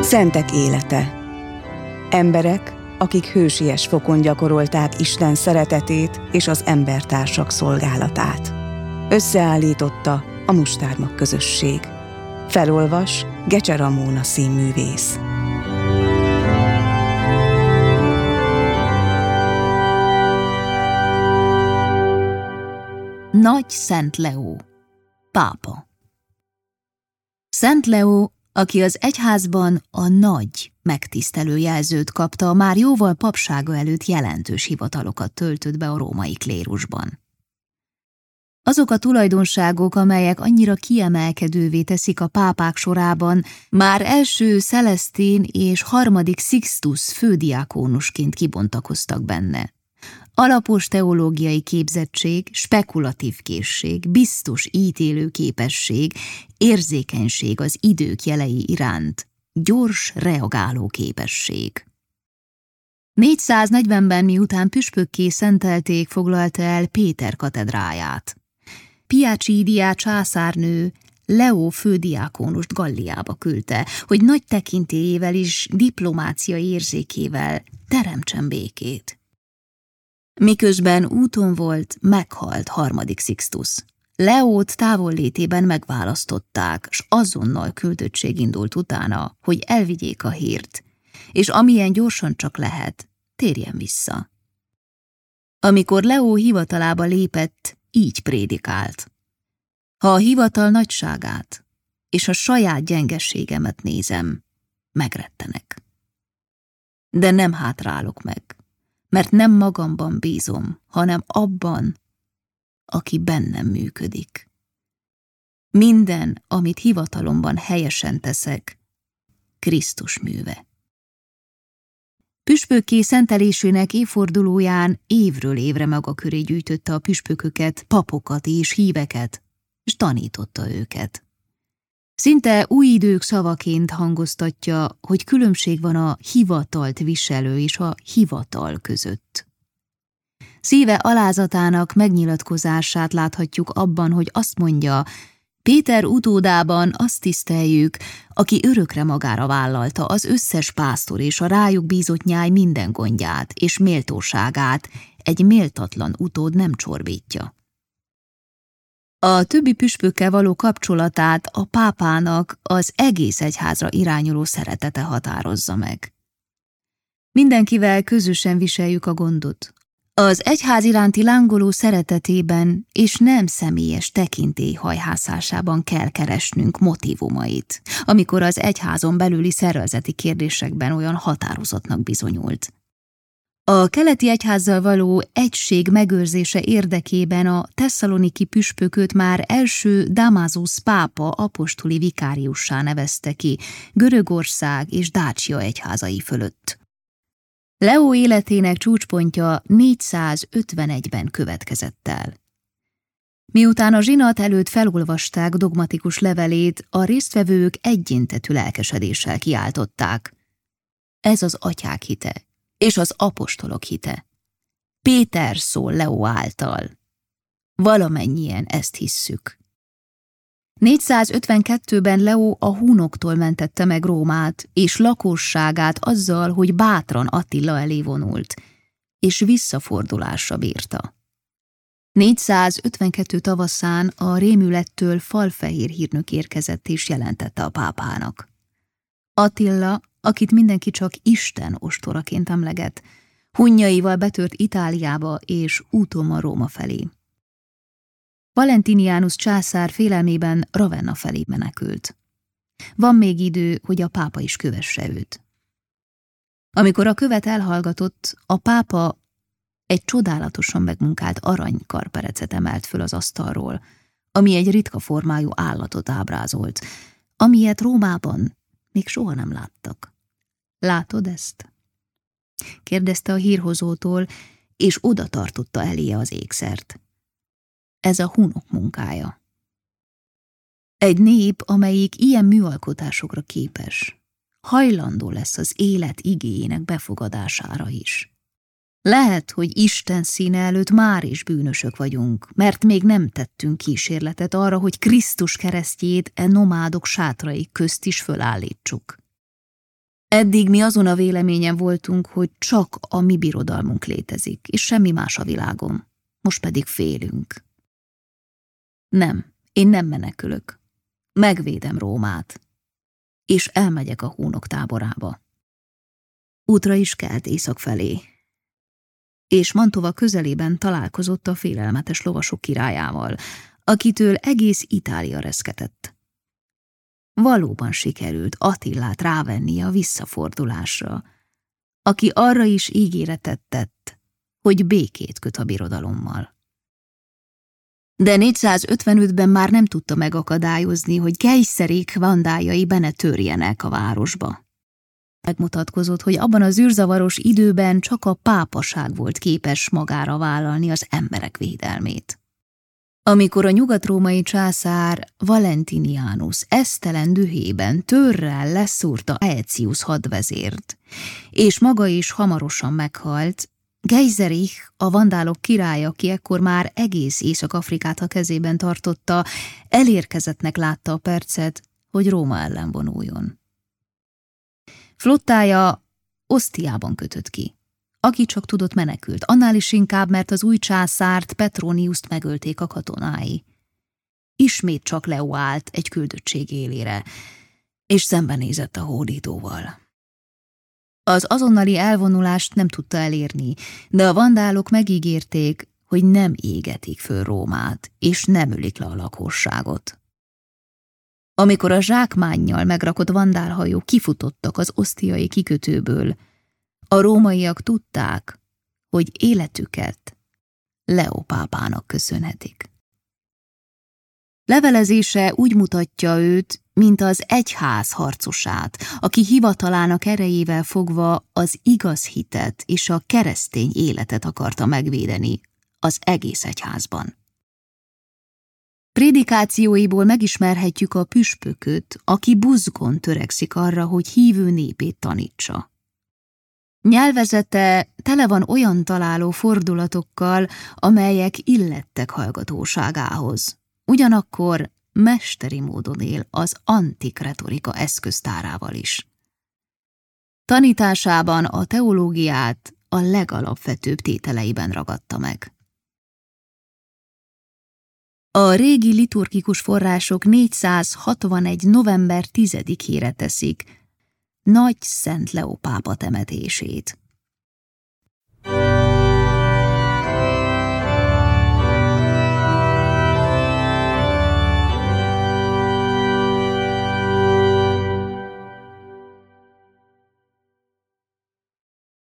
Szentek élete. Emberek, akik hősies fokon gyakorolták Isten szeretetét és az embertársak szolgálatát. Összeállította a Mustármag közösség. Felolvas Gecse Ramóna színművész. Nagy Szent Leó, pápa. Szent Leó, aki az egyházban a nagy megtisztelő jelzőt kapta, már jóval papsága előtt jelentős hivatalokat töltött be a római klérusban. Azok a tulajdonságok, amelyek annyira kiemelkedővé teszik a pápák sorában, már első Celesztin és harmadik Sixtus fődiákónusként kibontakoztak benne. Alapos teológiai képzettség, spekulatív készség, biztos ítélő képesség, érzékenység az idők jelei iránt, gyors reagáló képesség. 440-ben, miután püspökké szentelték, foglalta el Péter katedráját. Piacidia császárnő Leó fődiákónust Galliába küldte, hogy nagy tekintélyével és diplomáciai érzékével teremtsen békét. Miközben úton volt, meghalt harmadik Sixtus. Leót távollétében megválasztották, s azonnal küldöttség indult utána, hogy elvigyék a hírt, és amilyen gyorsan csak lehet, térjen vissza. Amikor Leó hivatalába lépett, így prédikált. Ha a hivatal nagyságát és a saját gyengességemet nézem, megrettenek. De nem hátrálok meg, mert nem magamban bízom, hanem abban, aki bennem működik. Minden, amit hivatalomban helyesen teszek, Krisztus műve. Püspökké szentelésének évfordulóján évről évre maga köré gyűjtötte a püspököket, papokat és híveket, és tanította őket. Szinte új idők szavaként hangoztatja, hogy különbség van a hivatalt viselő és a hivatal között. Szíve alázatának megnyilatkozását láthatjuk abban, hogy azt mondja, Péter utódában azt tiszteljük, aki örökre magára vállalta az összes pásztor és a rájuk bízott nyáj minden gondját és méltóságát, egy méltatlan utód nem csorbítja. A többi püspökkel való kapcsolatát a pápának az egész egyházra irányuló szeretete határozza meg. Mindenkivel közösen viseljük a gondot. Az egyház iránti lángoló szeretetében és nem személyes tekintély hajhászásában kell keresnünk motívumait, amikor az egyházon belüli szervezeti kérdésekben olyan határozottnak bizonyult. A keleti egyházzal való egység megőrzése érdekében a tesszaloniki püspököt már első Damasus pápa apostoli vikáriussá nevezte ki Görögország és Dácia egyházai fölött. Leó életének csúcspontja 451-ben következett el. Miután a zsinat előtt felolvasták dogmatikus levelét, a résztvevők egyéntetű lelkesedéssel kiáltották. Ez az atyák hite, és az apostolok hite. Péter szól Leó által. Valamennyien ezt hisszük. 452-ben Leó a húnoktól mentette meg Rómát és lakosságát azzal, hogy bátran Attila elé vonult, és visszafordulásra bírta. 452 tavaszán a rémülettől falfehér hírnök érkezett és jelentette a pápának. Attila, akit mindenki csak Isten ostoraként emleget, hunnyaival betört Itáliába és úton van Róma felé. Valentinianus császár félelmében Ravenna felé menekült. Van még idő, hogy a pápa is kövesse őt. Amikor a követ elhallgatott, a pápa egy csodálatosan megmunkált aranykarperecet emelt föl az asztalról, ami egy ritka formájú állatot ábrázolt, amilyet Rómában még soha nem láttak. Látod ezt? Kérdezte a hírhozótól, és oda tartotta eléje az ékszert. Ez a hunok munkája. Egy nép, amelyik ilyen műalkotásokra képes, hajlandó lesz az élet igéjének befogadására is. Lehet, hogy Isten színe előtt már is bűnösök vagyunk, mert még nem tettünk kísérletet arra, hogy Krisztus keresztjét e nomádok sátrai közt is fölállítsuk. Eddig mi azon a véleményen voltunk, hogy csak a mi birodalmunk létezik, és semmi más a világon. Most pedig félünk. Nem, én nem menekülök. Megvédem Rómát, és elmegyek a hónok táborába. Útra is kelt észak felé, és Mantova közelében találkozott a félelmetes lovasok királyával, akitől egész Itália reszketett. Valóban sikerült Attillát rávenni a visszafordulásra, aki arra is ígéretet tett, hogy békét köt a birodalommal. De 455-ben már nem tudta megakadályozni, hogy kejszerék vandái be ne törjenek a városba. Megmutatkozott, hogy abban az űrzavaros időben csak a pápaság volt képes magára vállalni az emberek védelmét. Amikor a nyugatrómai császár Valentinianus esztelen dühében törrel leszúrta Aetius hadvezért, és maga is hamarosan meghalt, Geiserich, a vandálok királya, aki ekkor már egész Észak-Afrikát a kezében tartotta, elérkezettnek látta a percet, hogy Róma ellen vonuljon. Flottája Osztiában kötött ki. Aki csak tudott, menekült, annál is inkább, mert az új császárt, Petroniust megölték a katonái. Ismét csak Leo állt egy küldöttség élére, és szembenézett a hódítóval. Az azonnali elvonulást nem tudta elérni, de a vandálok megígérték, hogy nem égetik föl Rómát, és nem ölik le a lakosságot. Amikor a zsákmánnyal megrakott vandálhajók kifutottak az osztiai kikötőből, a rómaiak tudták, hogy életüket Leo pápának köszönhetik. Levelezése úgy mutatja őt, mint az egyház harcosát, aki hivatalának erejével fogva az igaz hitet és a keresztény életet akarta megvédeni az egész egyházban. Prédikációiból megismerhetjük a püspököt, aki buzgón törekszik arra, hogy hívő népét tanítsa. Nyelvezete tele van olyan találó fordulatokkal, amelyek illettek hallgatóságához. Ugyanakkor mesteri módon él az antik retorika eszköztárával is. Tanításában a teológiát a legalapvetőbb tételeiben ragadta meg. A régi liturgikus források 461. november 10-ére teszik Nagy Szent Leó pápa temetését.